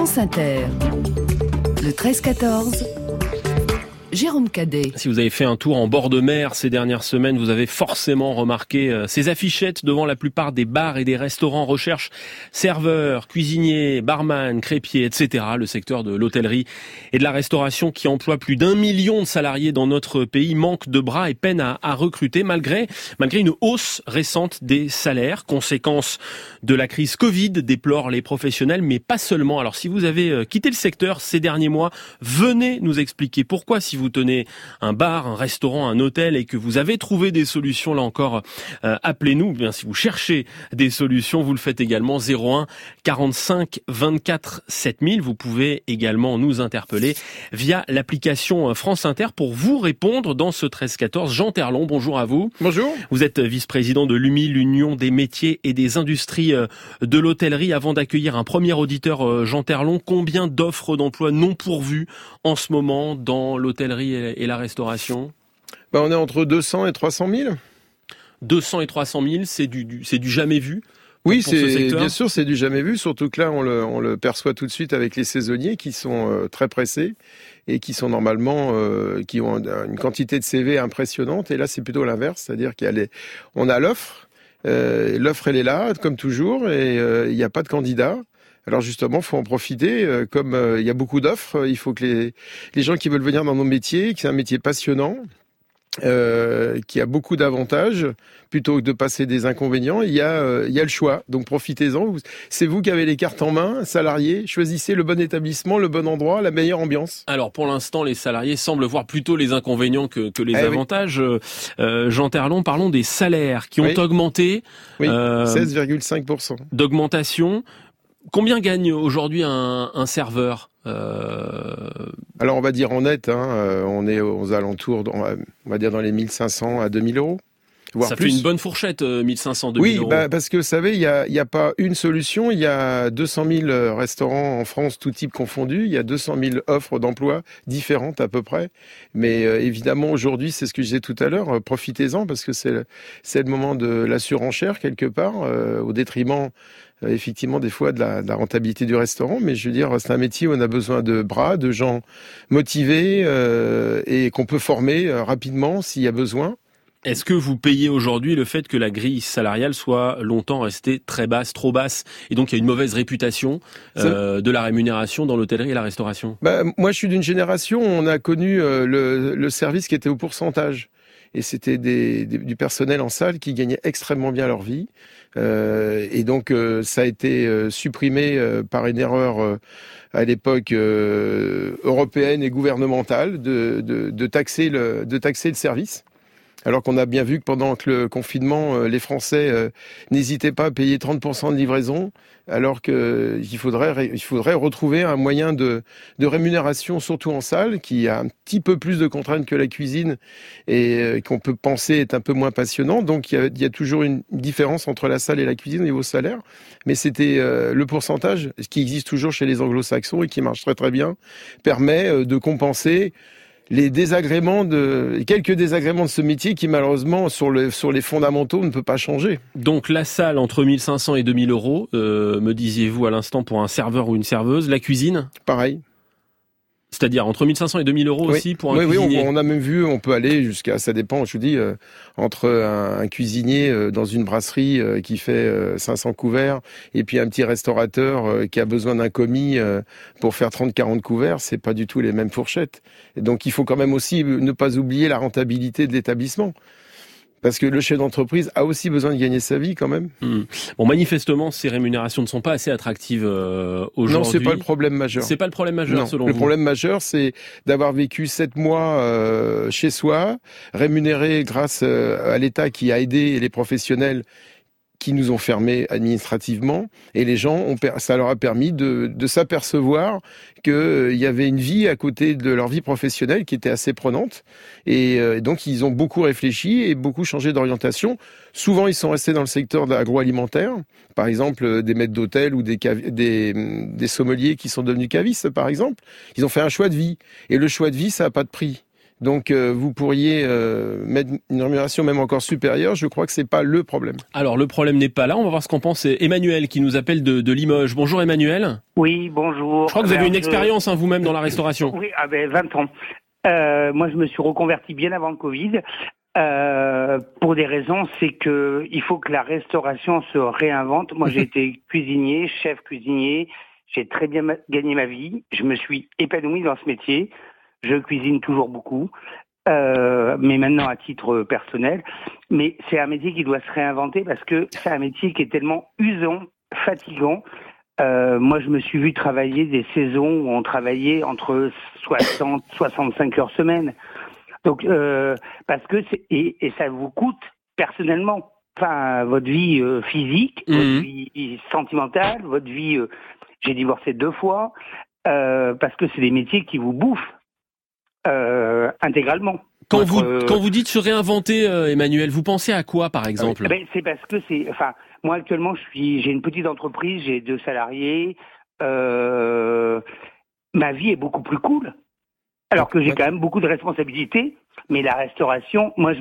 France Inter. Le 13-14. Jérôme Cadet. Si vous avez fait un tour en bord de mer ces dernières semaines, vous avez forcément remarqué ces affichettes devant la plupart des bars et des restaurants. Recherche serveurs, cuisiniers, barman, crépiers, etc. Le secteur de l'hôtellerie et de la restauration qui emploie plus d'1 million de salariés dans notre pays manque de bras et peine à recruter malgré une hausse récente des salaires. Conséquence de la crise Covid, déplorent les professionnels, mais pas seulement. Alors si vous avez quitté le secteur ces derniers mois, venez nous expliquer pourquoi, si vous tenez un bar, un restaurant, un hôtel et que vous avez trouvé des solutions, là encore, appelez-nous. Bien, si vous cherchez des solutions, vous le faites également 01 45 24 7000. Vous pouvez également nous interpeller via l'application France Inter pour vous répondre dans ce 13-14. Jean Terlon, bonjour à vous. Bonjour. Vous êtes vice-président de l'UMI, l'Union des métiers et des industries de l'hôtellerie. Avant d'accueillir un premier auditeur, Jean Terlon, combien d'offres d'emploi non pourvues en ce moment dans l'hôtellerie et la restauration? On est entre 200 et 300 000. 200 et 300 000, c'est du jamais vu. Oui, pour ce secteur. Bien sûr, c'est du jamais vu, surtout que là, on le perçoit tout de suite avec les saisonniers qui sont très pressés et qui sont normalement, qui ont une quantité de CV impressionnante. Et là, c'est plutôt l'inverse, c'est-à-dire on a l'offre, l'offre elle est là, comme toujours, et il n'y a pas de candidat. Alors justement, faut en profiter. Comme il y a beaucoup d'offres, il faut que les gens qui veulent venir dans nos métiers, que c'est un métier passionnant, qui a beaucoup d'avantages, plutôt que de passer des inconvénients, il y a le choix. Donc profitez-en. C'est vous qui avez les cartes en main, salariés. Choisissez le bon établissement, le bon endroit, la meilleure ambiance. Alors pour l'instant, les salariés semblent voir plutôt les inconvénients que les avantages. Oui. Jean Terlon, parlons des salaires qui ont augmenté. Oui, 16,5%. D'augmentation. Combien gagne aujourd'hui un serveur Alors on va dire en net, on est aux alentours, on va dire dans les 1500 à 2000 euros. Ça fait une bonne fourchette, 1500, 2000 euros. Oui, parce que vous savez, il y a pas une solution. Il y a 200 000 restaurants en France, tout type confondu. Il y a 200 000 offres d'emploi différentes à peu près. Mais évidemment, aujourd'hui, c'est ce que je disais tout à l'heure, profitez-en parce que c'est le moment de la surenchère quelque part, au détriment effectivement des fois de la rentabilité du restaurant. Mais je veux dire, c'est un métier où on a besoin de bras, de gens motivés et qu'on peut former rapidement s'il y a besoin. Est-ce que vous payez aujourd'hui le fait que la grille salariale soit longtemps restée très basse, trop basse, et donc il y a une mauvaise réputation de la rémunération dans l'hôtellerie et la restauration? Moi, je suis d'une génération où on a connu le service qui était au pourcentage. Et c'était du personnel en salle qui gagnait extrêmement bien leur vie. Et donc, ça a été supprimé par une erreur à l'époque européenne et gouvernementale de taxer le service. Alors qu'on a bien vu que pendant que le confinement, les Français n'hésitaient pas à payer 30% de livraison, alors qu'il faudrait retrouver un moyen de rémunération, surtout en salle, qui a un petit peu plus de contraintes que la cuisine et qu'on peut penser est un peu moins passionnant. Donc il y a toujours une différence entre la salle et la cuisine au niveau salaire. Mais c'était le pourcentage, ce qui existe toujours chez les anglo-saxons et qui marche très très bien, permet de compenser les quelques désagréments de ce métier qui malheureusement sur les fondamentaux ne peut pas changer. Donc la salle entre 1500 et 2000 euros, me disiez-vous à l'instant pour un serveur ou une serveuse. La cuisine? Pareil. C'est-à-dire entre 1500 et 2000 euros aussi pour un cuisinier? Oui, on a même vu, on peut aller jusqu'à, ça dépend, je vous dis, entre un cuisinier dans une brasserie qui fait 500 couverts et puis un petit restaurateur qui a besoin d'un commis pour faire 30-40 couverts, c'est pas du tout les mêmes fourchettes. Et donc il faut quand même aussi ne pas oublier la rentabilité de l'établissement. Parce que le chef d'entreprise a aussi besoin de gagner sa vie quand même. Bon, manifestement, ces rémunérations ne sont pas assez attractives aujourd'hui. Non, c'est pas le problème majeur. C'est pas le problème majeur, selon vous? Le problème majeur, c'est d'avoir vécu 7 mois chez soi, rémunéré grâce à l'État qui a aidé les professionnels qui nous ont fermés administrativement, et les gens ça leur a permis de s'apercevoir qu'il y avait une vie à côté de leur vie professionnelle qui était assez prenante, et donc ils ont beaucoup réfléchi et beaucoup changé d'orientation. Souvent ils sont restés dans le secteur agroalimentaire, par exemple des maîtres d'hôtel ou des sommeliers qui sont devenus cavistes par exemple. Ils ont fait un choix de vie, et le choix de vie ça n'a pas de prix. Donc vous pourriez mettre une rémunération même encore supérieure. Je crois que c'est pas le problème. Alors le problème n'est pas là. On va voir ce qu'en pense Emmanuel qui nous appelle de Limoges. Bonjour Emmanuel. Oui, bonjour. Je crois que vous avez une expérience vous-même dans la restauration. Oui, 20 ans. Moi, je me suis reconverti bien avant le Covid. Pour des raisons, c'est que il faut que la restauration se réinvente. Moi, j'ai été cuisinier, chef cuisinier. J'ai très bien gagné ma vie. Je me suis épanoui dans ce métier. Je cuisine toujours beaucoup, mais maintenant à titre personnel. Mais c'est un métier qui doit se réinventer parce que c'est un métier qui est tellement usant, fatigant. Moi, je me suis vu travailler des saisons où on travaillait entre 60, 65 heures semaine. Donc, parce que et ça vous coûte personnellement, enfin, votre vie physique, votre vie sentimentale, votre vie. J'ai divorcé 2 fois parce que c'est des métiers qui vous bouffent intégralement. Quand vous dites se réinventer, Emmanuel, vous pensez à quoi, par exemple ? C'est parce que moi actuellement, j'ai une petite entreprise, j'ai 2 salariés. Ma vie est beaucoup plus cool. Alors que j'ai quand même beaucoup de responsabilités, mais la restauration, moi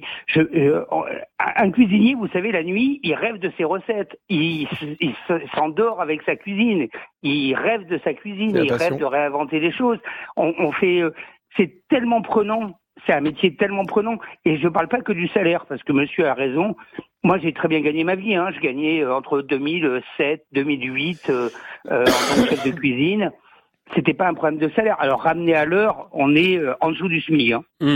un cuisinier, vous savez, la nuit, il rêve de ses recettes, il s'endort avec sa cuisine, il rêve de sa cuisine, il rêve de réinventer les choses. C'est tellement prenant, c'est un métier tellement prenant, et je parle pas que du salaire, parce que monsieur a raison. Moi, j'ai très bien gagné ma vie, je gagnais entre 2007, 2008 en tant que chef de cuisine. C'était pas un problème de salaire. Alors ramené à l'heure, on est en dessous du SMIC.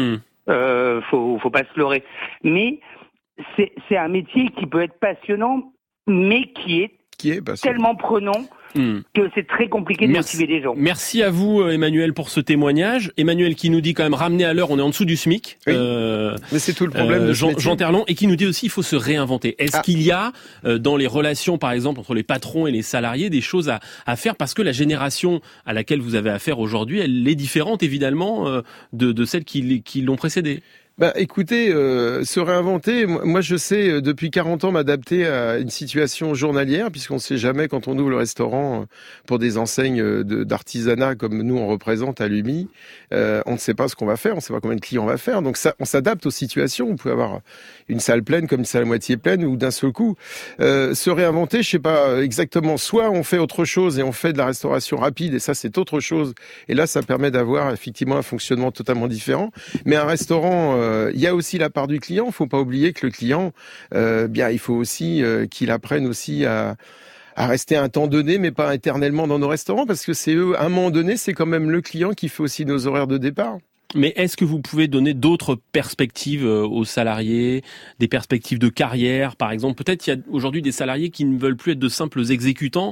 Faut pas se leurrer. Mais c'est un métier qui peut être passionnant, mais qui est tellement prenant que c'est très compliqué de motiver les gens. Merci à vous, Emmanuel, pour ce témoignage. Emmanuel qui nous dit quand même ramener à l'heure, on est en dessous du SMIC. Oui. Mais c'est tout le problème de Jean Terlon, et qui nous dit aussi il faut se réinventer. Est-ce qu'il y a dans les relations, par exemple, entre les patrons et les salariés, des choses à faire parce que la génération à laquelle vous avez affaire aujourd'hui, elle est différente évidemment de celles qui l'ont précédée. Écoutez, se réinventer, moi je sais depuis 40 ans m'adapter à une situation journalière, puisqu'on ne sait jamais quand on ouvre le restaurant pour des enseignes d'artisanat comme nous on représente à l'UMI, on ne sait pas ce qu'on va faire, on ne sait pas combien de clients on va faire, donc ça, on s'adapte aux situations. On peut avoir une salle pleine comme une salle à moitié pleine ou d'un seul coup. Se réinventer, je sais pas exactement, soit on fait autre chose et on fait de la restauration rapide et ça c'est autre chose, et là ça permet d'avoir effectivement un fonctionnement totalement différent, mais un restaurant il y a aussi la part du client. Il faut pas oublier que le client, il faut aussi qu'il apprenne aussi à rester un temps donné, mais pas éternellement dans nos restaurants, parce que c'est eux, à un moment donné, c'est quand même le client qui fait aussi nos horaires de départ. Mais est-ce que vous pouvez donner d'autres perspectives aux salariés, des perspectives de carrière, par exemple? Peut-être il y a aujourd'hui des salariés qui ne veulent plus être de simples exécutants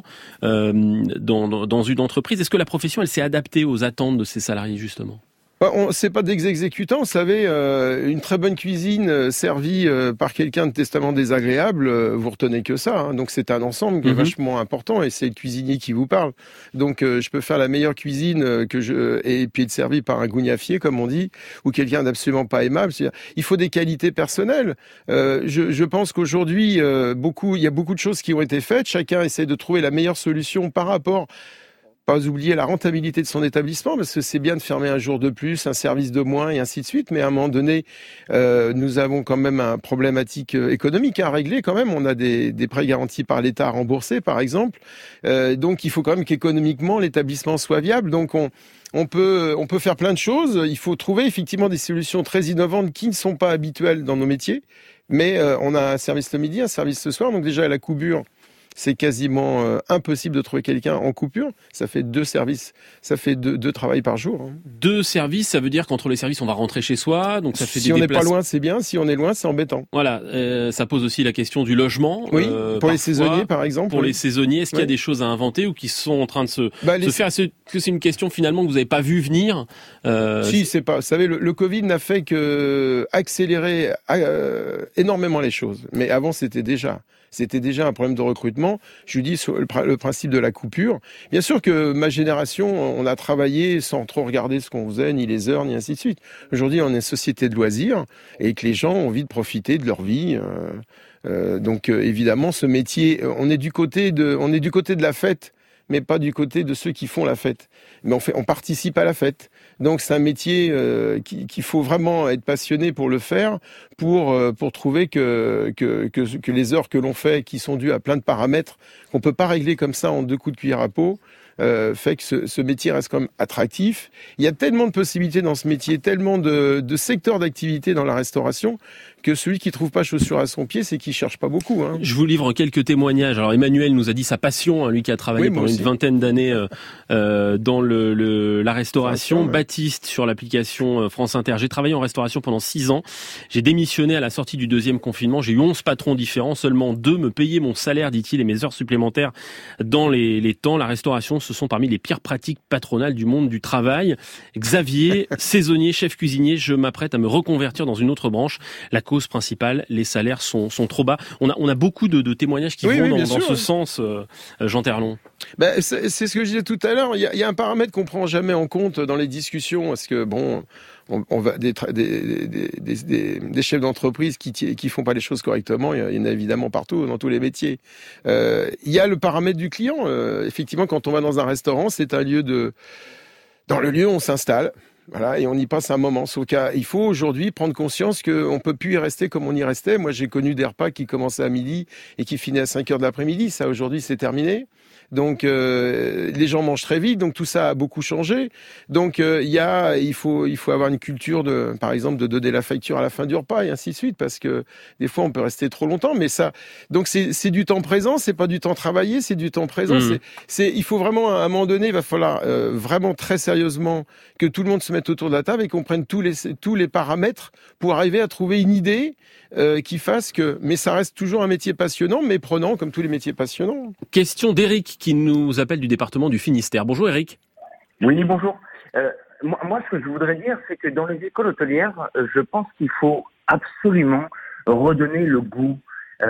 dans une entreprise. Est-ce que la profession, elle s'est adaptée aux attentes de ces salariés, justement? C'est pas des exécutants, vous savez, une très bonne cuisine servie par quelqu'un de testement désagréable, vous retenez que ça. Donc c'est un ensemble qui est vachement important et c'est le cuisinier qui vous parle. Donc je peux faire la meilleure cuisine et puis être servi par un gougnafier, comme on dit, ou quelqu'un d'absolument pas aimable. C'est-à-dire, il faut des qualités personnelles. Je pense qu'aujourd'hui, il y a beaucoup de choses qui ont été faites. Chacun essaie de trouver la meilleure solution par rapport. Pas oublier la rentabilité de son établissement, parce que c'est bien de fermer un jour de plus, un service de moins et ainsi de suite, mais à un moment donné, nous avons quand même un problématique économique à régler quand même. On a des prêts garantis par l'État à rembourser, par exemple. Donc il faut quand même qu'économiquement l'établissement soit viable. Donc on peut faire plein de choses. Il faut trouver effectivement des solutions très innovantes qui ne sont pas habituelles dans nos métiers. Mais on a un service le midi, un service le soir. Donc déjà à la coupure, c'est quasiment impossible de trouver quelqu'un en coupure. Ça fait 2 services, ça fait deux travails par jour. 2 services, ça veut dire qu'entre les services, on va rentrer chez soi, donc ça fait si on n'est pas loin, c'est bien. Si on est loin, c'est embêtant. Voilà, ça pose aussi la question du logement. Oui, pour les saisonniers, par exemple. Pour les saisonniers, est-ce qu'il y a des choses à inventer ou qui sont en train de se faire? Est-ce que c'est une question finalement que vous n'avez pas vu venir? Si, c'est pas. Vous savez, le Covid n'a fait que accélérer énormément les choses. Mais avant, c'était déjà un problème de recrutement. Je vous dis sur le principe de la coupure. Bien sûr que ma génération, on a travaillé sans trop regarder ce qu'on faisait, ni les heures, ni ainsi de suite. Aujourd'hui, on est une société de loisirs et que les gens ont envie de profiter de leur vie. Donc évidemment, ce métier, on est du côté de la fête. mais pas du côté de ceux qui font la fête. Mais on participe à la fête. Donc c'est un métier qu'il faut vraiment être passionné pour le faire, pour trouver que les heures que l'on fait, qui sont dues à plein de paramètres, qu'on peut pas régler comme ça en 2 coups de cuillère à peau, fait que ce métier reste quand même attractif. Il y a tellement de possibilités dans ce métier, tellement de secteurs d'activité dans la restauration, que celui qui trouve pas chaussure à son pied, c'est qu'il cherche pas beaucoup. Hein. Je vous livre quelques témoignages. Alors Emmanuel nous a dit sa passion, lui qui a travaillé pendant une vingtaine d'années dans la restauration. Baptiste sur l'application France Inter. J'ai travaillé en restauration pendant 6 ans. J'ai démissionné à la sortie du 2e confinement. J'ai eu 11 patrons différents. Seulement 2 me payaient mon salaire, dit-il, et mes heures supplémentaires dans les temps. La restauration, ce sont parmi les pires pratiques patronales du monde du travail. Xavier, saisonnier, chef cuisinier, je m'apprête à me reconvertir dans une autre branche. La cause principale, les salaires sont trop bas. On a beaucoup de témoignages qui vont dans ce sens, Jean Terlon. C'est ce que je disais tout à l'heure. Il y a un paramètre qu'on prend jamais en compte dans les discussions, parce que on va des chefs d'entreprise qui font pas les choses correctement. Il y en a évidemment partout, dans tous les métiers. Il y a le paramètre du client. Effectivement, quand on va dans un restaurant, c'est un lieu dans le lieu on s'installe. Voilà, et on y passe un moment. Sauf qu'il faut aujourd'hui prendre conscience qu'on peut plus y rester comme on y restait. Moi, j'ai connu des repas qui commençaient à midi et qui finissaient à 5 heures de l'après-midi. Ça, aujourd'hui, c'est terminé. Donc, les gens mangent très vite. Donc, tout ça a beaucoup changé. Donc, il faut avoir une culture par exemple, de donner la facture à la fin du repas et ainsi de suite, parce que des fois, on peut rester trop longtemps. Mais ça, donc, c'est du temps présent. C'est pas du temps travaillé. C'est du temps présent. Il faut vraiment, à un moment donné, il va falloir vraiment très sérieusement que tout le monde se mette autour de la table et qu'on prenne tous les paramètres pour arriver à trouver une idée qui fasse que... Mais ça reste toujours un métier passionnant, mais prenant, comme tous les métiers passionnants. Question d'Éric qui nous appelle du département du Finistère. Bonjour Éric. Oui, bonjour. Moi, ce que je voudrais dire, c'est que dans les écoles hôtelières, je pense qu'il faut absolument redonner le goût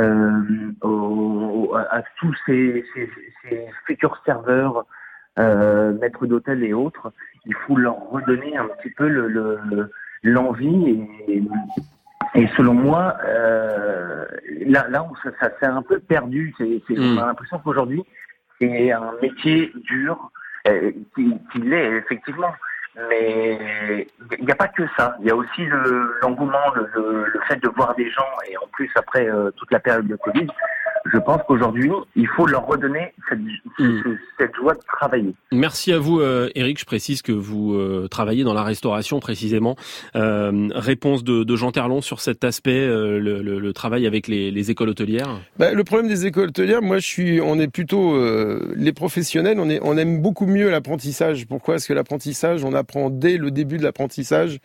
à tous ces futurs serveurs, maîtres d'hôtel et autres. Il faut leur redonner un petit peu l'envie et selon moi, là où ça s'est un peu perdu. On a l'impression qu'aujourd'hui, c'est un métier dur, qui l'est effectivement. Mais il n'y a pas que ça. Il y a aussi l'engouement, le fait de voir des gens, et en plus après toute la période de Covid. Je pense qu'aujourd'hui, il faut leur redonner cette joie de travailler. Merci à vous, Éric. Je précise que vous travaillez dans la restauration précisément. Réponse de Jean Terlon sur cet aspect, le travail avec les écoles hôtelières. Le problème des écoles hôtelières, on est plutôt les professionnels. On aime beaucoup mieux l'apprentissage. Pourquoi ? Parce que l'apprentissage, on apprend dès le début de l'apprentissage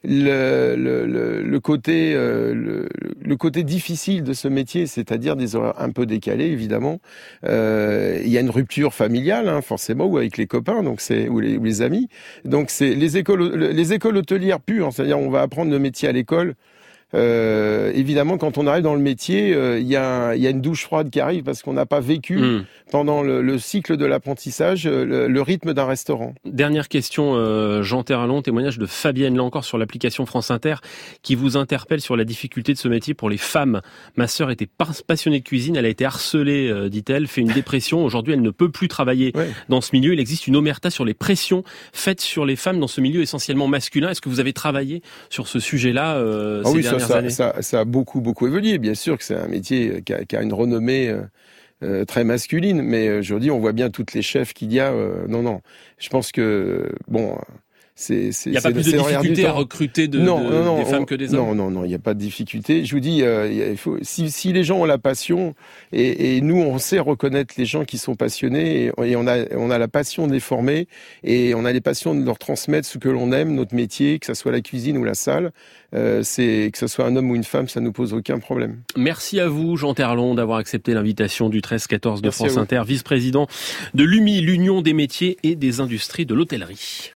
le côté difficile de ce métier, c'est-à-dire des horaires un peu décalés, évidemment. Il y a une rupture familiale, forcément, ou avec les copains, donc ou les amis. Donc c'est les écoles hôtelières pures, c'est-à-dire on va apprendre le métier à l'école. Évidemment, quand on arrive dans le métier, il y a une douche froide qui arrive parce qu'on n'a pas vécu pendant le cycle de l'apprentissage le rythme d'un restaurant. Dernière question, Jean Terlon, témoignage de Fabienne, là encore sur l'application France Inter, qui vous interpelle sur la difficulté de ce métier pour les femmes. Ma sœur était passionnée de cuisine, elle a été harcelée, dit-elle, fait une dépression. Aujourd'hui, elle ne peut plus travailler dans ce milieu. Il existe une omerta sur les pressions faites sur les femmes dans ce milieu essentiellement masculin. Est-ce que vous avez travaillé sur ce sujet-là ces dernières années ? Ça a beaucoup évolué. Bien sûr que c'est un métier qui a une renommée très masculine, mais aujourd'hui on voit bien toutes les chefs qu'il y a. Non, je pense que il n'y a pas plus de difficulté à recruter des femmes que des hommes. Non, il n'y a pas de difficulté. Je vous dis, si les gens ont la passion, et nous on sait reconnaître les gens qui sont passionnés, et on a la passion de les former, et on a les passions de leur transmettre ce que l'on aime, notre métier, que ça soit la cuisine ou la salle. Que ce soit un homme ou une femme, ça nous pose aucun problème. Merci à vous, Jean Terlon, d'avoir accepté l'invitation du 13-14 de France Inter, vice-président de l'UMI, l'Union des métiers et des industries de l'hôtellerie.